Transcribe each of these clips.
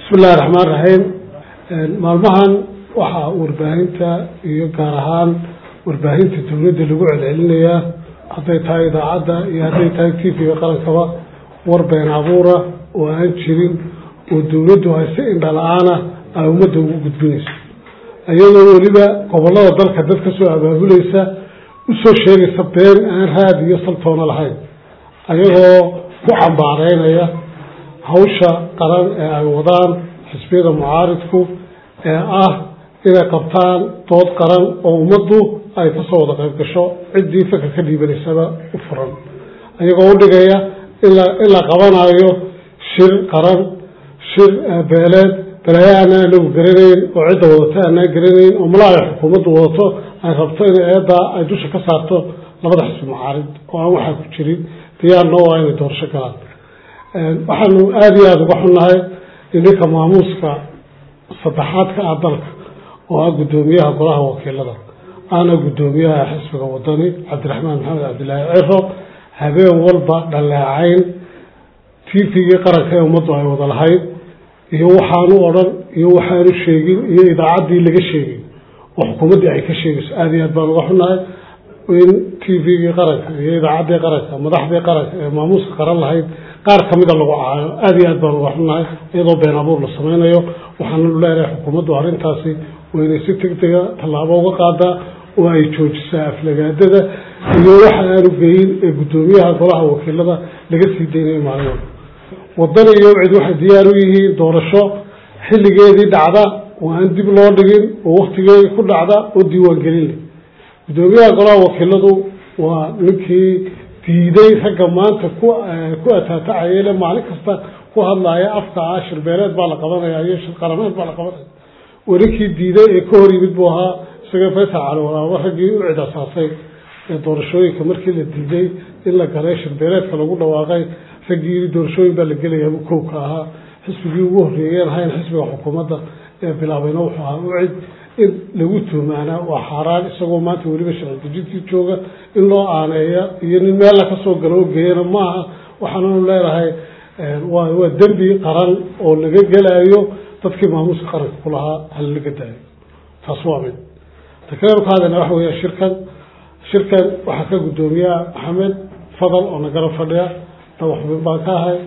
بسم الله الرحمن الرحيم maalmahan waxa warbaahinta iyo gaar ahaan warbaahinta dawladda lagu celcelinaya haday tahay idaacada iyo haday tahay TV qarankaba warbaahin abuura oo aan jirin oo dawladdu ay si indhalaana ay umada ugu gudbinayso ayadoo waliba gobolada dalka dadka soo abaabulaysa u soo sheegaysa been aan raad iyo saltoona lahayn ayagoo ku cambaareynaya hawsha qaran ee ay wadaan xisbiyada mucaaridku ee inay qabtaan dood qaran oo ummaddu ay ka soo wada qayb gasho ciddii fikir ka dhiibanaysaba u furan ayagoo u dhigaya in la qabanayo shir qaran shir beeleed balayaana lagu garanayn oo cidda wadata aanaan garanayn oo malaaya xukuumaddu wadato ay rabto in eedda ay dusha ka saarto labada xisbi mucaarid oo aan waxaa ku jirin diyaarna waa inay doorasho galaan waxaanu aada iyo aada uga xunnahay ininka maamuuska saddexaadka ah dalka oo ah guddoomiyaha golaha wakiilada ana guddoomiyaha xisbiga wadani cabdiraxmaan maxamed cabdilaahi ciro habeen walba dhaleecayn tvgii qaranka ee ummaddu ay wada lahayd iyo waxaanu odhan iyo waxaanu sheegin iyo idaacaddii laga sheegin oo xukuumaddii ay ka sheegayso aada iyo aad baan uga xunnahay in tvgii qaranka iyo idaacaddii qaranka madaxdii qaranka ee maamuuska qaran lahayd qaar kamida lagu caayo aada iyo aad baan uga xunnahay iyadoo been abuur la samaynayo waxaanu leeyahay xukuumaddu arrintaasi waa inay si degdega tallaabo uga qaadaa oo ay joojisaa aflagaadada iyo waxa aanu geyin ee guddoomiyaha golaha wakiilada laga sii daynayo maalin walba waddan iyo cid waxay diyaar u yihiin doorasho xilligeedii dhacda oo aan dib loo dhigin oo waktigeedii ku dhacda oo diiwaangelin leh guddoomiyaha golaha wakiiladu waa ninkii diiday ragga maanta ku ataatacayele maalin kasta ku hadlaya afka shir beeleed baa la qabanaya iyo shir qarameed baa la qabanaya warinkii diiday ee ka hor yimid buu ahaa isaga Faysal Cali Waraabo raggii u cid asaasay ee doorashooyinka markii la diiday in la galay shir beeleedka lagu dhawaaqay raggii doorashooyin baa la gelaya uu kooka ahaa xisbigii ugu horeeyay hayn xisbiga xukuumadda ee bilaabayna wuxuu ahaa u cid in lagu tuumaana waa xaaraan isagoo maanta weliba sharci dejintii jooga in loo aaneeya iyo nin meel la ka soo galo geeyana maaha waxaanu leedahay waa dembi qaran oo laga gelayo dadkii maamuuska qaranka ku lahaa hal laga daayo taas waa mid takreer qaadana waxa weeye shirkan waxaa ka guddoomiya Maxamed Fadal oo nagala fadhiya xubin baan ka ahay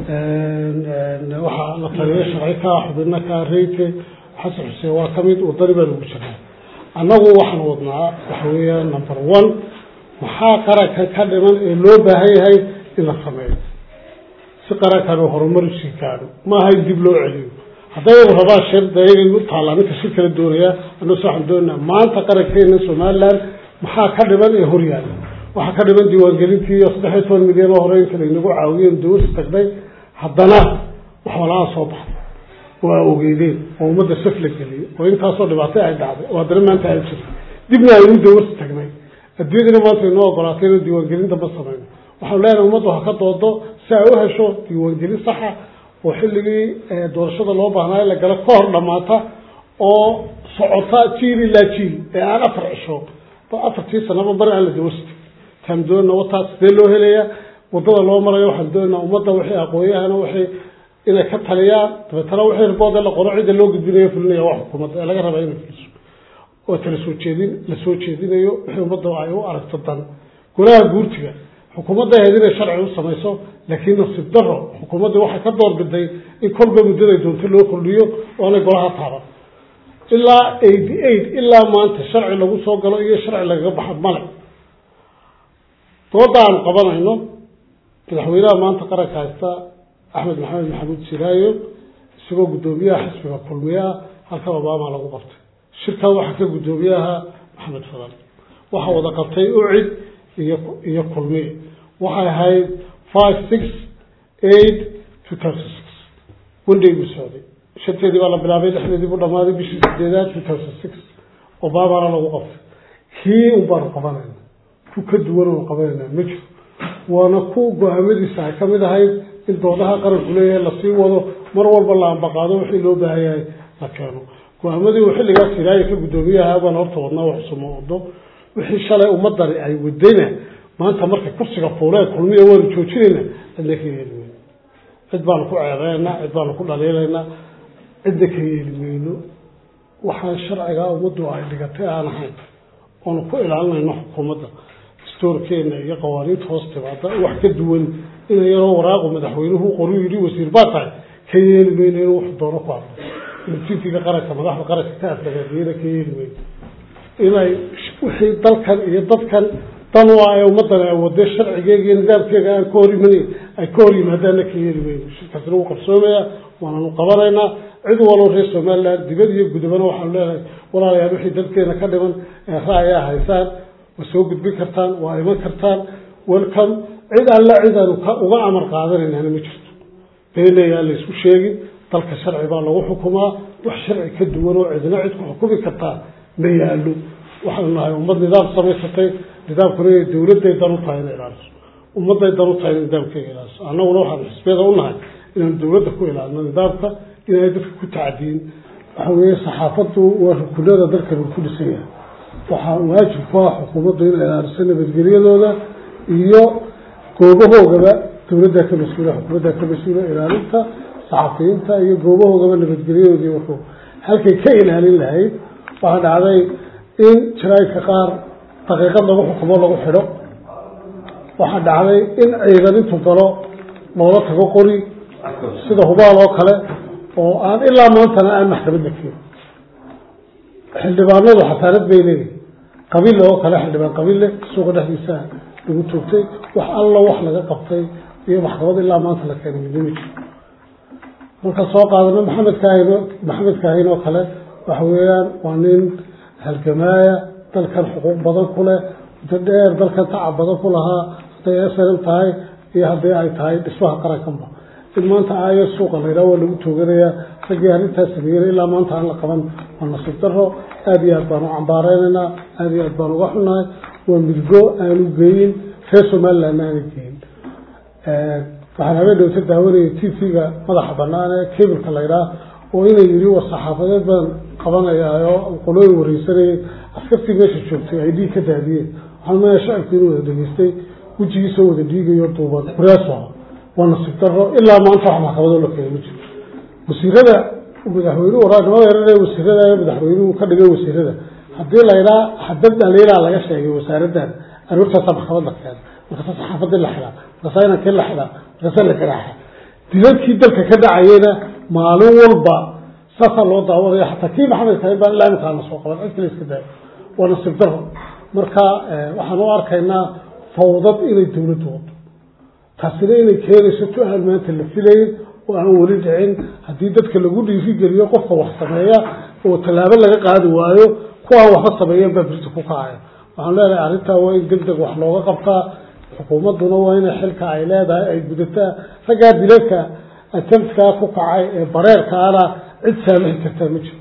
waxaa la taliya sharci ka xubinna ka reeyte xasan xuseen waa kamid wadani baa lagu jiraa annagu waxaan wadnaa waxa weeye number 1 maxaa qaranka ka dhiman ee loo baahan yahay in la sameeyo si qaranka loo horumarisi karo ma hay dib loo celiyo haday rabaa shir dayay u taalanka si kala doonaya anoo saxan doonaa maanta qarankeena Soomaaliland maxaa ka dhiman ee horyaala waxa ka dhiman diiwaangelintii 13 milyan oo horey kale inagu caawiyeen dawlad tagday haddana waxa la soo baxay waa ogeydeen oo umada safla galiyay oo intaas oo dhibaato ay dhacday oo darmaanta ay jirtay dibna ay u dawlad tagnay adduunyada maanta inoo ogolaatay diiwaangelinta ba sameeyay waxa leeyahay umadu ha ka doodo si ay u hesho diiwaangelin sax ah oo xilligii doorashada loo baahnaa la gala ka hor dhamaata oo socota jiil ilaa jiil ee aan afar cisho afartii sanaba bar aan la dawlad kan doona wataas loo helaya wadada loo marayo waxa doona umada wixii aqooyahan wixii inay ka taliyaan tabtana wixii ribooda la qoro cid loo gudbinayo fulinayo wax xukuumadda laga rabaa inay fuliso oo tala soo jeedinayo wixii umada ay u aragto dan golaha guurtiga xukuumadda ay sharci u samayso laakiin nafsi daro xukuumadda waxa ka doorbiday in kolba muddada doonto loo kordhiyo oo ay golaha taaban ilaa 88 ilaa maanta sharci lagu soo galo iyo sharci laga baxo male doodaan qabanayno madaxweynaha maanta qaranka haysta Axmed Maxamed Siraayo isagoo guddoomiyaha xisbiga kulmiya halka Obama lagu qabtay shirka waxa ka guddoomiyaha Maxamed Fadal waxa wada qabtay u cid iyo kulmiye waxa ahayd 5-6-8-2006 wandey Saudi shirkeedii baa la bilaabay dhexdeedii u dhamaaday bishii 8 2006 Obama lagu qabtay kii u bar qabanayna ku ka duwan oo qabanayna mid waana ku go'aamadiisa ka mid ahayd in doodaha qaranku leeyahay la sii wado mar walba la ambaqaado wixii loo baahan yahay la keeno go'aamadii uu xilligaas Siraayo ka guddoomiyaha baan horta wadnaa wax sumoodo wixii shalay ummadani ay wadayna maanta marka kursiga fuulay kulmiye waan joojinayna adleekeeyay cid baan ku ceebeena cid baan ku dhaleelayna عندك يلمينه وحنا الشرع ومدوا على لقتها أنا حين ونقول على إنه حكومة دستور كين يقوانين توسط بعض وحكي دول إن يروا راق ومدحوينه قروي وسير باطع كي يلمينه وحضره قارب في قرك مدح قرك كاس لقينا كي يلمين إلى وحي ضلكن طلوا يوم مطلع ودي الشرع جاي نظام كذا كوري مني كوري مهدانا كي يلمين كسروا قرصومية وانا نقبرنا عدو والله رئيس مالا دبدي يقدمنا وحنا ولا يا روحي دلكنا كلمن رايا هيسان وسوق بكرتان وأيمن كرتان والكم عد الله عدا وما أمر قادر إن أنا مجرد بين اللي سو شيء تلك الشرع بالله وحكمه وحشرع كدور وعدنا عدكم حكومي كرتان بيالو وحنا ومض نظام صميستي نظام كوري دولة يدارو طاين إيران ومض يدارو طاين نظام كإيران أنا وروح الحسبية قلنا إن الدولة تكون إيران نظامك إن يدك كتعدين هو صحافته وكلنا ذكر كل سنة وواجب فاح حكومته إلى السنة بالجريدة هذا إياه قوبه جبا دولة كمسؤولة حكومة كمسؤولة إلى أنت صحفيين تا إياه قوبه جبا اللي بالجريدة دي وكو هل كائن هالله وهذا عليه إن شرايك قار دقيقة لو حكومة لو حلو وهذا عليه إن أيضا تطلع موضوع تقولي سيده هو بالله كله وأن إلا ما أنت أنا محكمة فيه حلبان له حفارات بيني قبيل له كله حلبان قبيل له سوق ده إنسان يقولتي وح الله وحلا قبطي يوم محكمة إلا ما أنت لك يعني بدونك مركز سوق هذا محمد كاهن وكله وحويان وعنين هالجماعة تلك الحقوق بدل كله تدير تلك تعب بدل كلها تيسر تاي يهدي أي تاي بسوها قرقم إن أنت عايز سوق اللي يروى اللي بتوجريه فجأة تسمير إلا ما أنت على قبل ونصدره أبي أبانو عباريننا أبي أبانو وحنا وملجو أنو جين فيسو ملا نانجين فحنا بدو تدهوري تيجا ماذا حبنانا كيف الكليرة وإن يريو الصحافة بن قبنا يا قلوي وريسري أفكتي ماشي شفتي عيدي كتادية حنا يشعر كيلو دنيستي وجي سو دقيقة يرطوبات براسها ونصدره إلا ما أنت على قبل لك يمشي وسيرة وبدحوينه وراء ما يرى وسيرة وبدحوينه وكذا وسيرة حد لا حددنا ليلة على شيء وسيرة أنا قلت صباح خبرك يعني وقصص حافظ الحلا قصينا كل حلا قصنا كل حلا تقول كده كذا عينة معلوم والبا صار الوضع وضع حتى كيف محمد كان لا مثال مسوق ولا كل كده ونصدره مركا وحنوار كنا فوضت إلى الدولة تحصلين كيري ستو أهلمات اللي فيلين وأنا ولد عين هديدتك اللي قولي في جريا قفة وحصمية وتلابا لك قاعد وايو قوة وحصمية ببريتك وقاعية وعنا لا أعرفها وين قلتك وحلوغة قبطة حكومة دونوين حلك عيلاد أي قدتها فقاد لك أتمتك قاعي بريرك على عد سامح كتامجه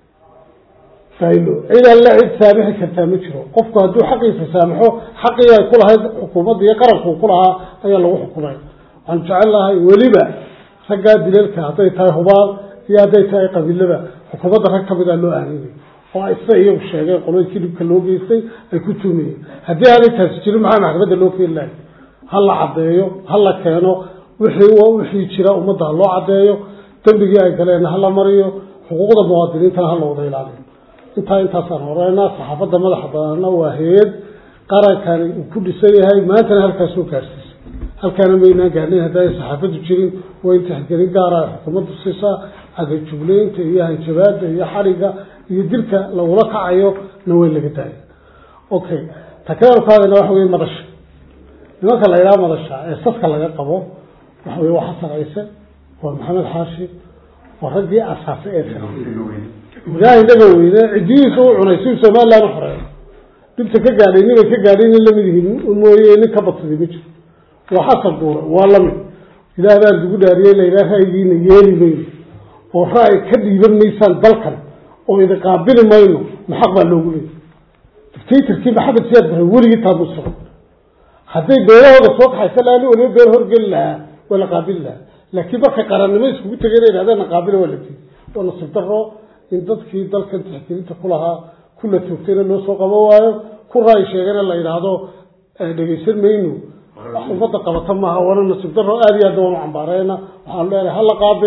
فايلو إذا لا عد سامح كتامجه قفك هدو حقي فسامحه حقي يقول هذا حكومة يقرأ وقولها أي الله حكومة أن جعلها ولبا فقاد لك أعطيتها هبال هي أعطيتها قبل لبا حكومة ركب إلى الله أهلي وإستيى وشيء يقولون كذب كلوجي إستي الكتومي هدي هذه تسجيل معنا عقبة الله في الله هلا عديه هلا كانوا وحي شراء ومضى الله عديه تبقي أي كلام هلا مريو حقوق المواطنين تنا هلا وضيل عليهم انت صار ورانا صحافة مدح ضنا وهيد قرأ كان كل شيء هاي ما تنهل كسو كارسيس هل كان بينا قاعدين هداي صحافة تشيرين وانت حكرين قارة حكومة السيسا هذا الجبلين هي انشباد هي حرقة يدلك لو ركع عيو نوين لقتاي اوكي تكرر هذا نوحوي مرش نوكا العلاء مرشا استسكى لغا قبو نوحوي وحسن عيسى ومحمد حاشي ورقي أساسي إيسا ولاهي لقوينا عجيس وعنيسي سمان لا نحرين دبت كقالين اللي مدهين ومويني كبطي بيجر وحسن دورة والله من إذا هذا تقول أريلا إذا هايين يالي مين وحاي كدي بالنيسان بلقن وإذا قابل ماينو محقبا لوغلي تفتيتر كيف حبت سياد بحولي تابو الصغر حتى يقول هذا الصوت حيسالاني ولو يقول هرقل لها ولا قابل لها لكن بقى قرن ما يسكو تغير هذا نقابل ولا تي ونصدره إن ضدك ضلك تحكي كلها كل توكتين إنه سوق موايا كل رأي شيئا الله ينادو دقيسين مينو وفضل قبطمها وانا نصدره آريا دوام عن بارينا وحال له هلا قابله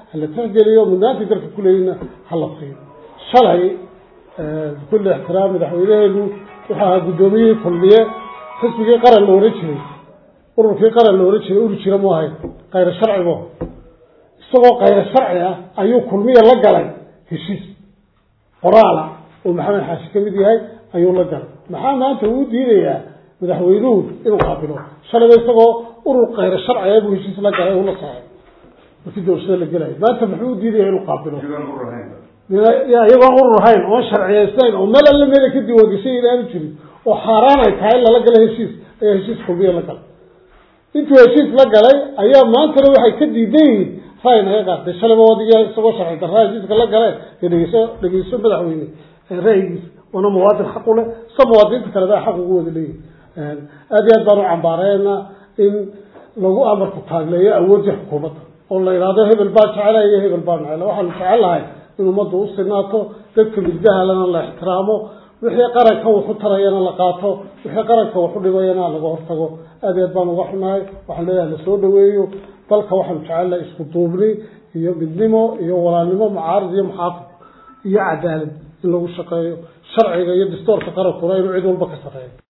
هلا تهجليه ومنات يدرك كلنا هلا خير شلعي كل احترام مدحوينه وحا قدوميه كليه حسبي قرن لورجي ururkii qaran loo urujira ma ahayn qayr sharci boo isagoo qayr sharci ah ayuu kulmiye la galay heshiis qoraala oo maxamed xaashi kamid yahay ayuu la galay maxaa maanta uu diidayaa madaxweynuhu inuu qaabilo shalay isagoo urur qayr sharci ah buu heshiis la galay oo la saxay wixii doorashada la galay maanta muxuu diidayaa inuu qaabilo iyagoo urur hayn oo sharciyeysnayn oo meel alla meel ka diiwaangashay inaan jirin oo xaaraan ay tahay la galay heshiis ayaa heshiis kulmiye la galay intuu heshiis la galay ayaa maantana waxay ka diidan yihiin raay naga qaatay shalaba wadiga isagoo sharci darraa heshiiska la galay dhegeyso madaxweyne ra'yigiis wana muwaadin xaq u leh muwaadiniinta kale baa xaq ugu wada leeyihin aad iyo aad baan u cambaareena in lagu amarku taagleeyo awoodda xukuumadda oo la yidhaahdo hebel baa jecela iyo hebel baa necela waxaanu jecel lahay in ummaddu u sinaato dadka middaha lana la ixtiraamo wixii qaranka wuxu tarayana la qaato wixii qaranka wuxu dhibayana laga hortago aad iyo aad baan uga xunahay waxaan leeyahay la soo dhaweeyo dalka waxaan jecelahay isku duubni iyo midnimo iyo walaalnimo mucaarad iyo muxaafid iyo cadaalad in lagu shaqeeyo sharciga iyo dastuurka qarankuna inuu cid walba ka shaqeeyo